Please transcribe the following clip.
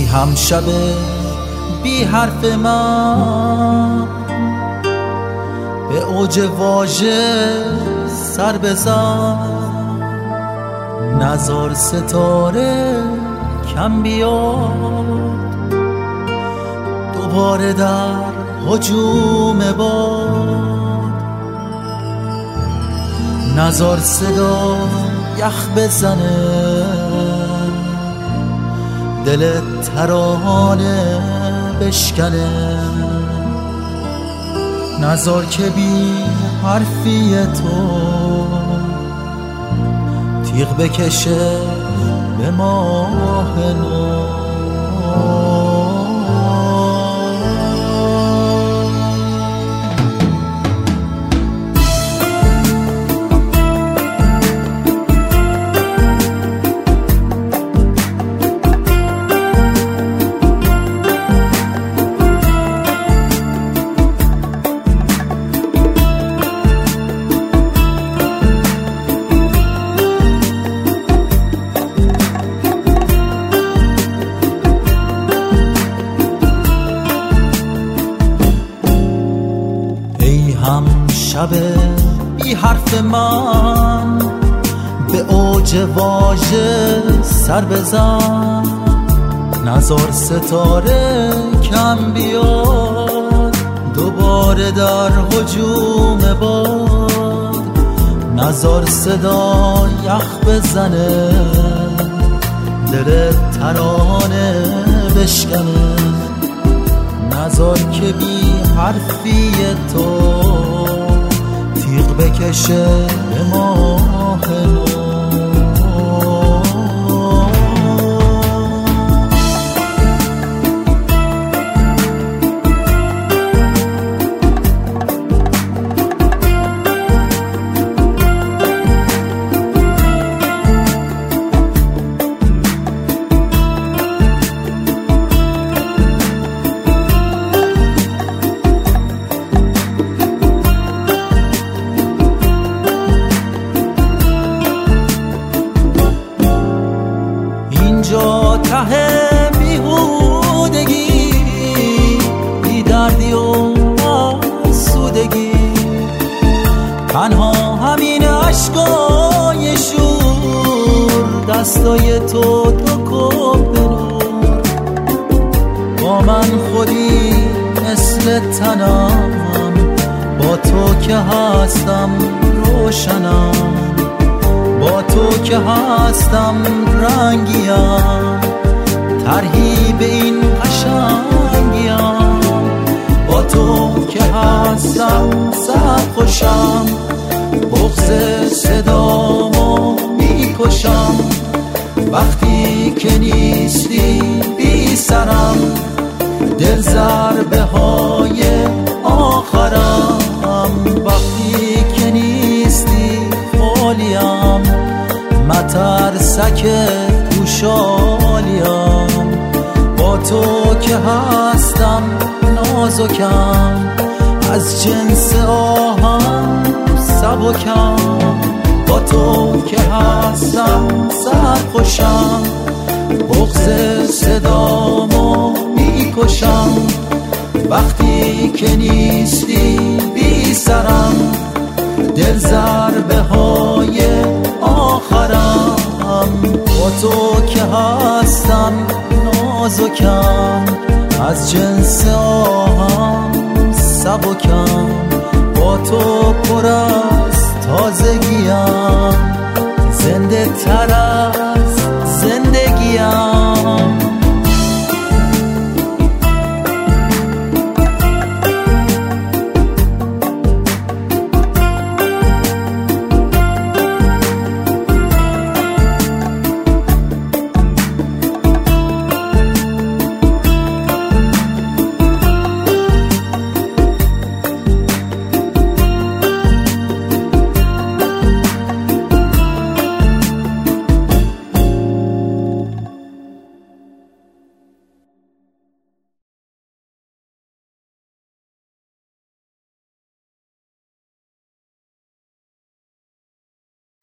هم شب بی حرف من به اوج واژه سر بزن، نزار ستاره کم بیاد، دوباره در هجوم باد، نزار صدا یخ بزنه، دل ترانه بشکنه، نزار که بی حرفی تو تیغ بکشه به ماه نو. هم شب بی حرف من به اوج واژه سر بزن، نزار ستاره کم بیاد، دوباره در هجوم باد، نزار صدا یخ بزنه، دل ترانه بشکنه، نزار که بی حرفی تو تیغ بکشه به ماه نو. اینجا ته بیهودگی، بی دردی و آسودگی، تنها همین عشقای شور، دستای تو کن به نور، با من خودی مثل تنم، با تو که هستم روشنم، با تو که هستم رنگیم، ترهیب این قشنگیم، با تو که هستم سرخوشم، بغض صدامو میکشم، وقتی که نیستی بی سرم، دل ضربه های آخرم، وقتی که نیستی خالیم، مترسک گوشالیم، با تو که هستم نازکم، از جنس آهم سبکم، با تو که هستم سرخوشم، بغض صدامو میکشم، وقتی که نیستی بی سرم، دل ضربه های آخرم، با تو که هستم نازکم، از جنس آهم سبکم، با تو پر از تازگیم، زنده ترم